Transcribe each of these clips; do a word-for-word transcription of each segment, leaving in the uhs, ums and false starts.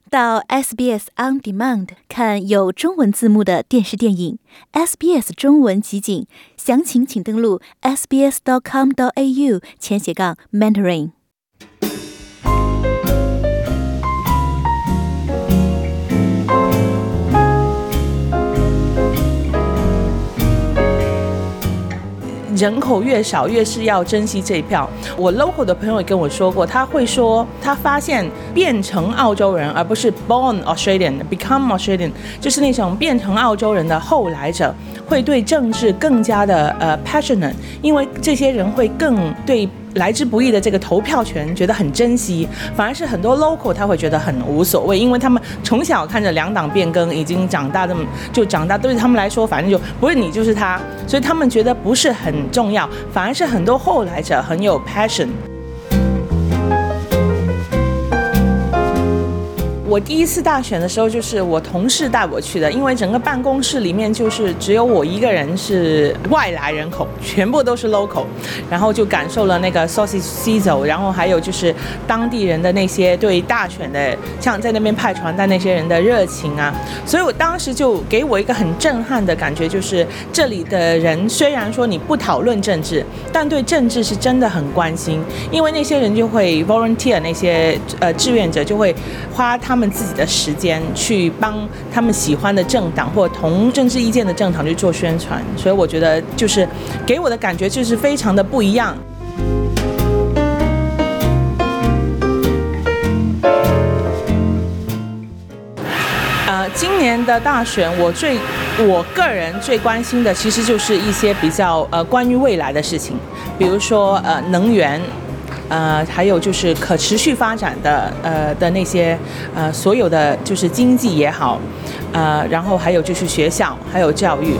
到 S B S On Demand 看有中文字幕的电视电影 S B S 中文集锦，详情请登录 s b s dot com dot a u 前斜杠 mentoring。 人口越少，越是要珍惜这一票。我 local 的朋友也跟我说过，他会说他发现变成澳洲人，而不是 born Australian、become Australian， 就是那种变成澳洲人的后来者，会对政治更加的呃 passionate， 因为这些人会更对来之不易的这个投票权觉得很珍惜，反而是很多 local 他会觉得很无所谓，因为他们从小看着两党变更，已经长大，这么就长大，对他们来说反正就不是你就是他，所以他们觉得不是很重要，反而是很多后来者很有 passion。我第一次大选的时候，就是我同事带我去的，因为整个办公室里面就是只有我一个人是外来人口，全部都是 local， 然后就感受了那个 sausage sizzle， 然后还有就是当地人的那些对大选的，像在那边派传单那些人的热情啊，所以我当时就给我一个很震撼的感觉，就是这里的人虽然说你不讨论政治，但对政治是真的很关心，因为那些人就会 volunteer， 那些呃志愿者就会花他们自己的时间去帮他们喜欢的政党或同政治意见的政党去做宣传，所以我觉得就是给我的感觉就是非常的不一样。呃，今年的大选，我最我个人最关心的其实就是一些比较呃关于未来的事情，比如说呃能源。呃，还有就是可持续发展的呃的那些呃所有的就是经济也好，呃，然后还有就是学校，还有教育。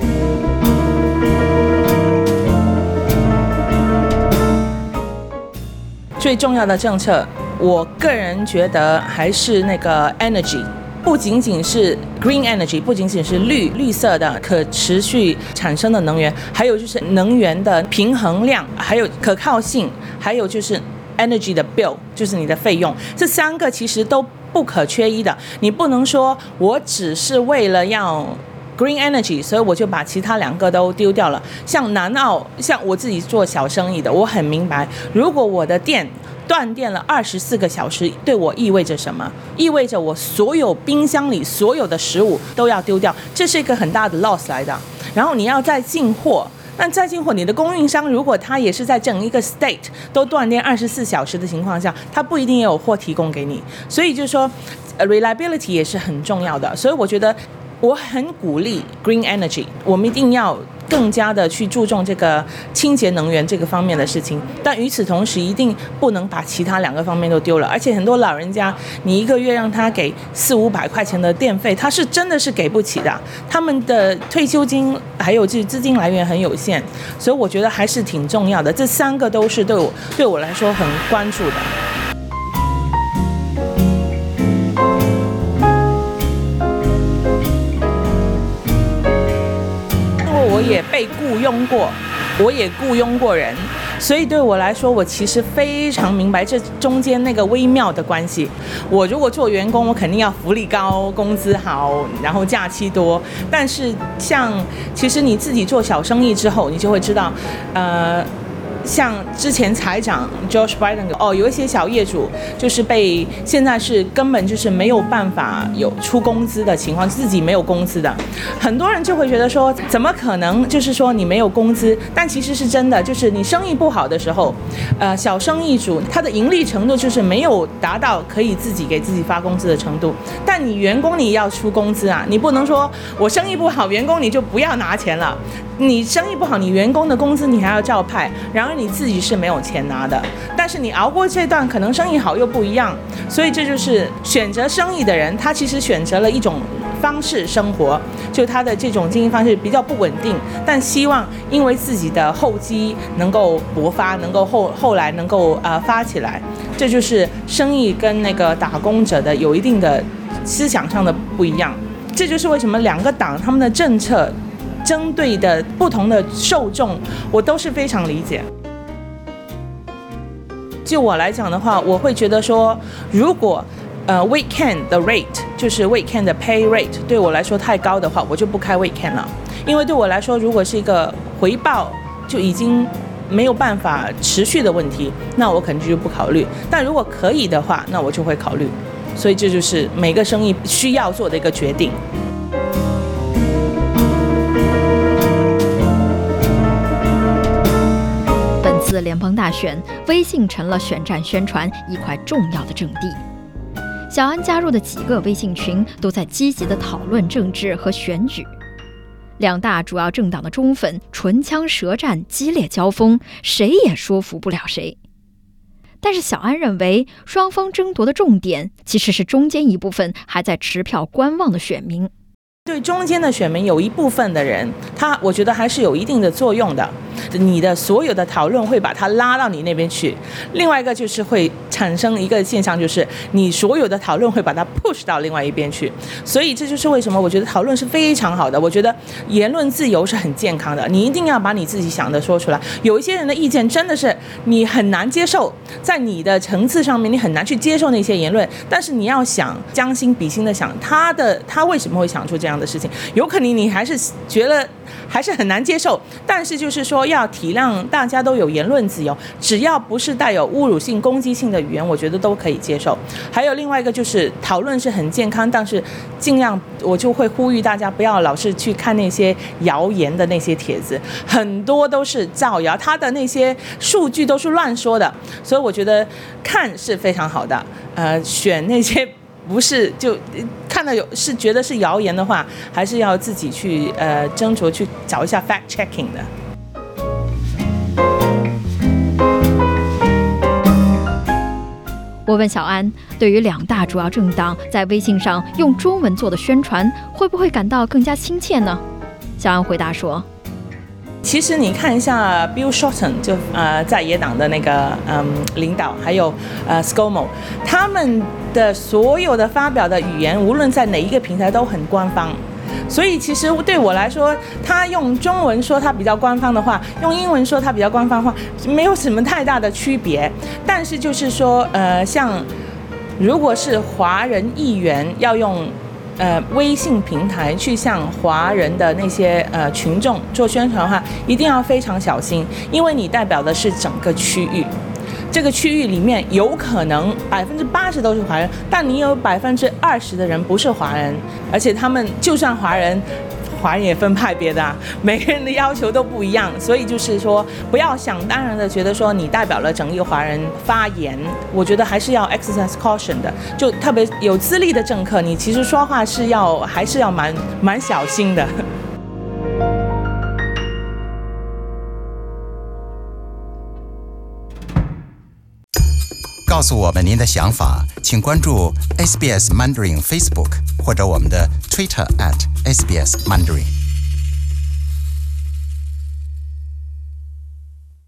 最重要的政策，我个人觉得还是那个 energy。不仅仅是 green energy， 不仅仅是绿绿色的可持续产生的能源，还有就是能源的平衡量，还有可靠性，还有就是 energy 的 bill， 就是你的费用，这三个其实都不可缺一的。你不能说我只是为了要 green energy， 所以我就把其他两个都丢掉了。像南澳，像我自己做小生意的，我很明白，如果我的店断电了二十四个小时，对我意味着什么？意味着我所有冰箱里所有的食物都要丢掉，这是一个很大的 loss 来的。然后你要再进货，那再进货，你的供应商如果他也是在整一个 state 都断电二十四小时的情况下，他不一定也有货提供给你。所以就是说 reliability 也是很重要的。所以我觉得我很鼓励 green energy， 我们一定要更加的去注重这个清洁能源这个方面的事情，但与此同时一定不能把其他两个方面都丢了。而且很多老人家，你一个月让他给四五百块钱的电费，他是真的是给不起的，他们的退休金还有这资金来源很有限，所以我觉得还是挺重要的。这三个都是对我对我来说很关注的。我也被雇佣过，我也雇佣过人，所以对我来说，我其实非常明白这中间那个微妙的关系。我如果做员工，我肯定要福利高、工资好，然后假期多。但是像其实你自己做小生意之后，你就会知道，呃。像之前财长 Josh Biden 哦，有一些小业主就是被现在是根本就是没有办法有出工资的情况，自己没有工资的，很多人就会觉得说，怎么可能？就是说你没有工资，但其实是真的，就是你生意不好的时候，呃，小生意主他的盈利程度就是没有达到可以自己给自己发工资的程度，但你员工你要出工资啊，你不能说我生意不好，员工你就不要拿钱了。你生意不好，你员工的工资你还要照派，然而你自己是没有钱拿的。但是你熬过这段，可能生意好又不一样，所以这就是选择生意的人，他其实选择了一种方式生活，就他的这种经营方式比较不稳定，但希望因为自己的厚积能够勃发，能够后后来能够呃发起来，这就是生意跟那个打工者的有一定的思想上的不一样。这就是为什么两个党他们的政策针对的不同的受众，我都是非常理解。就我来讲的话，我会觉得说，如果呃 weekend 的 rate 就是 weekend 的 pay rate 对我来说太高的话，我就不开 weekend 了。因为对我来说，如果是一个回报就已经没有办法持续的问题，那我肯定就不考虑。但如果可以的话，那我就会考虑。所以这就是每个生意需要做的一个决定。 本次联邦大选，微信成了选战宣传一块重要的阵地。小安加入的几个微信群都在积极地讨论政治和选举。两大主要政党的忠粉唇枪舌战，激烈交锋，谁也说服不了谁。但是小安认为，双方争夺的重点其实是中间一部分还在持票观望的选民。 对中间的选民有一部分的人，他我觉得还是有一定的作用的。你的所有的讨论会把他拉到你那边去。另外一个就是会产生一个现象，就是你所有的讨论会把它 push 到另外一边去。所以这就是为什么我觉得讨论是非常好的。我觉得言论自由是很健康的，你一定要把你自己想的说出来。有一些人的意见真的是你很难接受，在你的层次上面你很难去接受那些言论，但是你要想将心比心的想他的他为什么会想出这样的事情，有可能你还是觉得还是很难接受，但是就是说要体谅大家都有言论自由，只要不是带有侮辱性攻击性的语言，我觉得都可以接受。还有另外一个就是讨论是很健康，但是尽量我就会呼吁大家不要老是去看那些谣言的那些帖子，很多都是造谣，他的那些数据都是乱说的，所以我觉得看是非常好的，呃，选那些不是就看到有是觉得是谣言的话，还是要自己去呃斟酌去找一下 fact checking 的。 我问小安，对于两大主要政党在微信上用中文做的宣传，会不会感到更加亲切呢？小安回答说， 其实你看一下 Bill Shorten 就呃在野党的那个嗯领导，还有呃 ScoMo， 他们的所有的发表的语言，无论在哪一个平台都很官方。所以其实对我来说，他用中文说他比较官方的话，用英文说他比较官方的话，没有什么太大的区别。但是就是说，呃，像如果是华人议员要用呃微信平台去向华人的那些呃群众做宣传的话，一定要非常小心，因为你代表的是整个区域。这个区域里面有可能百分之八十都是华人，但你有百分之二十的人不是华人，而且他们就算华人，华人也分派别的、啊，每个人的要求都不一样，所以就是说，不要想当然的觉得说你代表了整个华人发言，我觉得还是要 exercise caution 的，就特别有资历的政客，你其实说话是要还是要蛮蛮小心的。 告诉我们您的想法，请关注 S B S Mandarin Facebook 或者我们的 Twitter at S B S Mandarin。